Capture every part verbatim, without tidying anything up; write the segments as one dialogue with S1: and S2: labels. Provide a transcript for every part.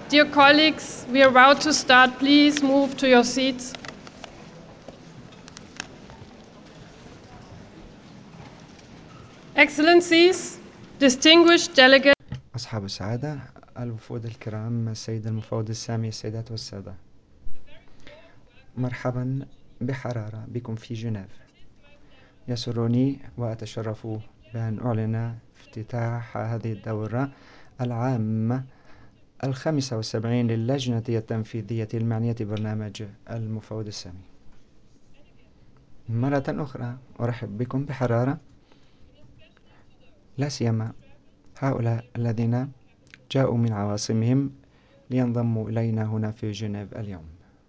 S1: Dear colleagues, we are about to start. Please move to your seats. Excellencies, distinguished delegates,
S2: أصحاب السعادة، الوفود الكرام، السيد المفوض السامي، السيدات والسادة، مرحبا بحرارة بكم في جنيف. يسرني وأتشرف بأن أعلن افتتاح هذه الدورة العامة الخامسة والسبعين للجنة التنفيذية المعنية ببرنامج المفوض السامي. مرة أخرى أرحب بكم بحرارة، لا سيما هؤلاء الذين جاءوا من عواصمهم لينضموا إلينا هنا في جنيف اليوم.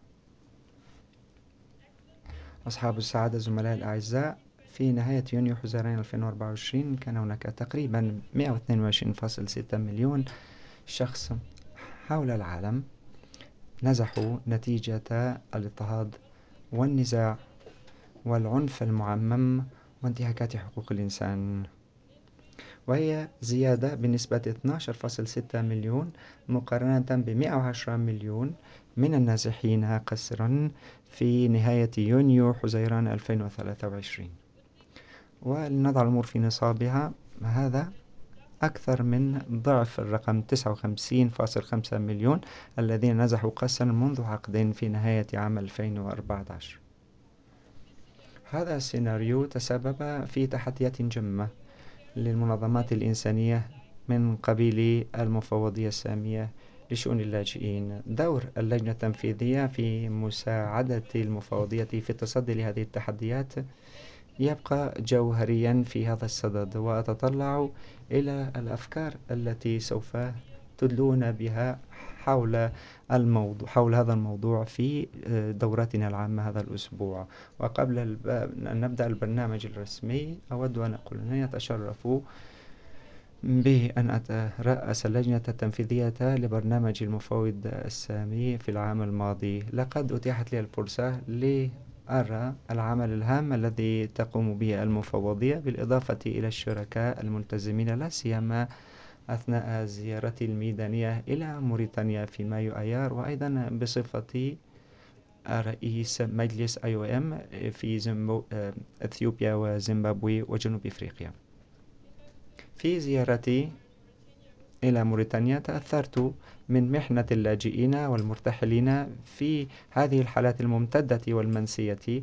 S2: أصحاب السعادة، زملاء الأعزاء، في نهاية يونيو حزيران ألفين وأربعة وعشرين كان هناك تقريبا مئة واثنين وعشرين فاصلة ستة مليون شخص حول العالم نزحوا نتيجة الاضطهاد والنزاع والعنف المعمم وانتهاكات حقوق الإنسان، وهي زيادة بنسبة اثني عشر فاصلة ستة مليون مقارنة ب مئة وعشرة مليون من النازحين قسرا في نهاية يونيو حزيران ألفين وثلاثة وعشرين. ولنضع الأمور في نصابها، هذا أكثر من ضعف الرقم تسعة وخمسين فاصلة خمسة مليون الذين نزحوا قسرا منذ عقد في نهاية عام ألفين وأربعة عشر. هذا السيناريو تسبب في تحديات جمة للمنظمات الإنسانية من قبيل المفوضية السامية لشؤون اللاجئين. دور اللجنة التنفيذية في مساعدة المفوضية في التصدي لهذه التحديات يبقى جوهريا في هذا الصدد، وأتطلع إلى الأفكار التي سوف تدلون بها حول الموضوع حول هذا الموضوع في دورتنا العامة هذا الأسبوع. وقبل أن نبدأ البرنامج الرسمي أود أن أقول أنني أتشرف بأن أترأس اللجنة التنفيذية لبرنامج المفوض السامي في العام الماضي. لقد أتيحت لي الفرصة لأرى العمل الهام الذي تقوم به المفوضية بالإضافة إلى الشركاء الملتزمين، لا سيما أثناء زيارتي الميدانية إلى موريتانيا في مايو أيار، وأيضا بصفتي رئيس مجلس أي أو إم في زمبو... أثيوبيا وزيمبابوي وجنوب أفريقيا. في زيارتي إلى موريتانيا تأثرت من محنة اللاجئين والمرتحلين في هذه الحالات الممتدة والمنسية،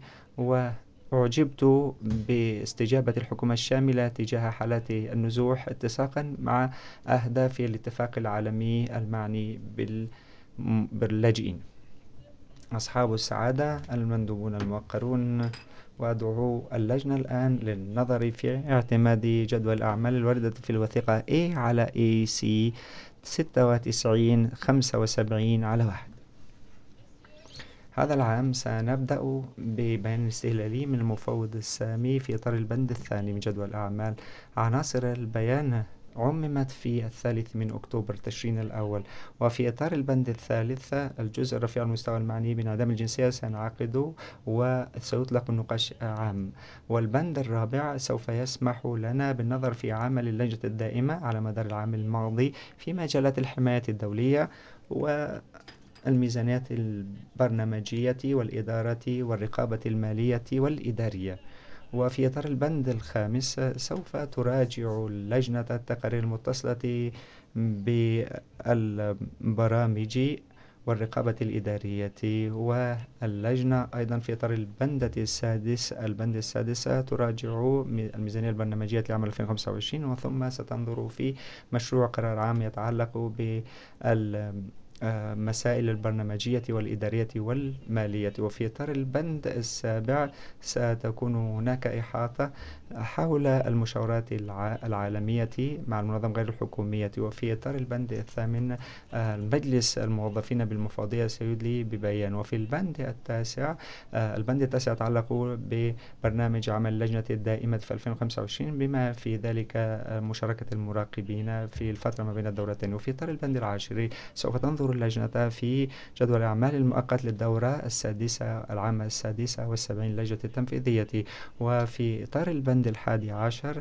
S2: وأعجبت باستجابة الحكومة الشاملة تجاه حالات النزوح اتساقا مع أهداف الاتفاق العالمي المعني باللاجئين. أصحاب السعادة، المندوبون الموقرون، وأدعو اللجنة الآن للنظر في اعتماد جدول الأعمال الواردة في الوثيقة A على إيه سي ستة وتسعين خمسة وسبعين على واحد. هذا العام سنبدأ ببيان استهلالي من المفوض السامي في إطار البند الثاني من جدول الأعمال. عناصر البيان عممت في الثالث من أكتوبر تشرين الأول، وفي إطار البند الثالث الجزء رفيع المستوى المعني بانعدام الجنسية سينعقد وسيطلق النقاش عام، والبند الرابع سوف يسمح لنا بالنظر في عمل اللجنة الدائمة على مدار العام الماضي في مجالات الحماية الدولية و الميزانيات البرنامجية والإدارة والرقابة المالية والإدارية. وفي إطار البند الخامس سوف تراجع اللجنة التقارير المتصلة بالبرامج والرقابة الإدارية، واللجنة أيضا في إطار البند السادس البند السادس تراجع الميزانية البرنامجية لعام ألفين وخمسة وعشرين، وثم ستنظر في مشروع قرار عام يتعلق بال مسائل البرنامجية والإدارية والمالية. وفي إطار البند السابع ستكون هناك إحاطة حول المشاورات العالمية مع المنظمة غير الحكومية. وفي إطار البند الثامن المجلس الموظفين بالمفوضية سيدلي ببيان. وفي البند التاسع البند التاسع يتعلق ببرنامج عمل اللجنة الدائمة في ألفين وخمسة وعشرين بما في ذلك مشاركة المراقبين في الفترة ما بين الدورتين. وفي إطار البند العاشر سوف تنظر اللجنة في جدول الأعمال المؤقت للدورة السادسة العامة السادسة والسبعين للجنة التنفيذية. وفي إطار البند الحادي عشر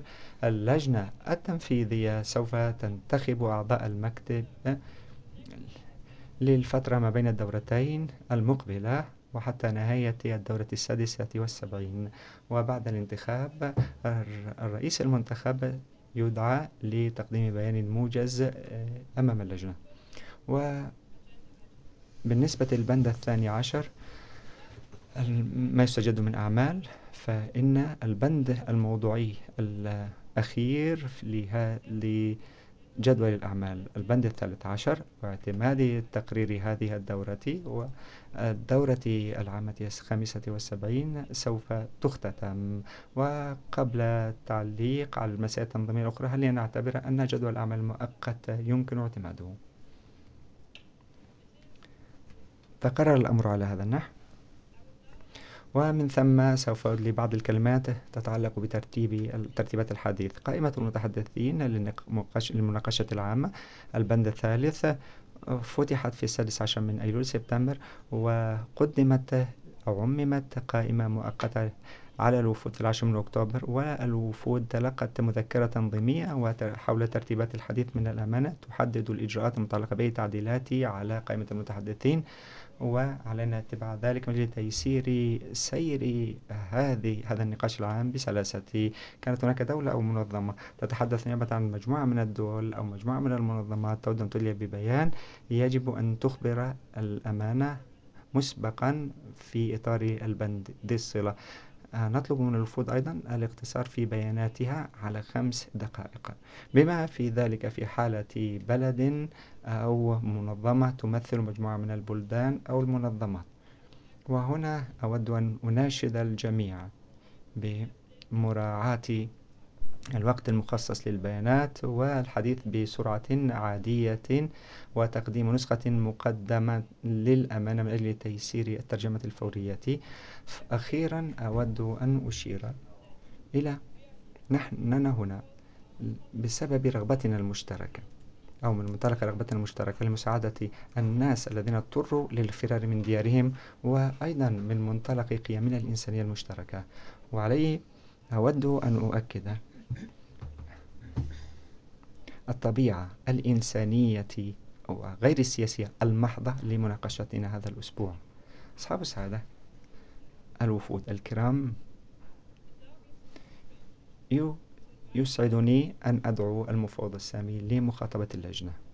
S2: اللجنة التنفيذية سوف تنتخب أعضاء المكتب للفترة ما بين الدورتين المقبلة وحتى نهاية الدورة السادسة والسبعين. وبعد الانتخاب الرئيس المنتخب يدعى لتقديم بيان موجز أمام اللجنة. وبالنسبة للبند الثاني عشر ما يستجد من أعمال، فإن البند الموضوعي الأخير لجدول الأعمال البند الثالث عشر واعتماد تقرير هذه الدورة والدورة العامة الخامسة والسبعين سوف تختتم. وقبل التعليق على المسائل التنظيمية الأخرى، هل نعتبر أن جدول الأعمال المؤقت يمكن اعتماده؟ تقرر الأمر على هذا النحو، ومن ثم سوف أدلي بعض الكلمات تتعلق بترتيب الترتيبات الحديث. قائمة المتحدثين للمناقشة العامة البند الثالث فتحت في السادس عشر من أيلول سبتمبر، وقدمت أو عممت قائمة مؤقتة على الوفود في العاشر من أكتوبر، والوفود تلقت مذكرة تنظيمية حول ترتيبات الحديث من الأمانة تحدد الإجراءات المتعلقة بالتعديلات على قائمة المتحدثين. وعلينا اتباع ذلك من أجل تيسير سير هذه هذا النقاش العام بسلاسة. كانت هناك دولة أو منظمة تتحدث نيابة عن مجموعة من الدول أو مجموعة من المنظمات تود أن تدلي ببيان، يجب أن تخبر الأمانة مسبقا في إطار البند ذي الصلة. نطلب من الوفود أيضا الاقتصار في بياناتها على خمس دقائق، بما في ذلك في حالة بلد أو منظمة تمثل مجموعة من البلدان أو المنظمات. وهنا أود أن أناشد الجميع بمراعاة الوقت المخصص للبيانات والحديث بسرعة عادية وتقديم نسخة مقدمة للأمانة من أجل تيسير الترجمة الفورية. أخيرا أود أن أشير إلى نحن هنا بسبب رغبتنا المشتركة أو من منطلق رغبتنا المشتركة لمساعدة الناس الذين اضطروا للفرار من ديارهم، وأيضا من منطلق قيمنا الإنسانية المشتركة. وعليه أود أن أؤكد الطبيعة الإنسانية أو غير السياسية المحضة لمناقشتنا هذا الأسبوع. أصحاب السعادة، الوفود الكرام، يسعدني أن أدعو المفوض السامي لمخاطبة اللجنة.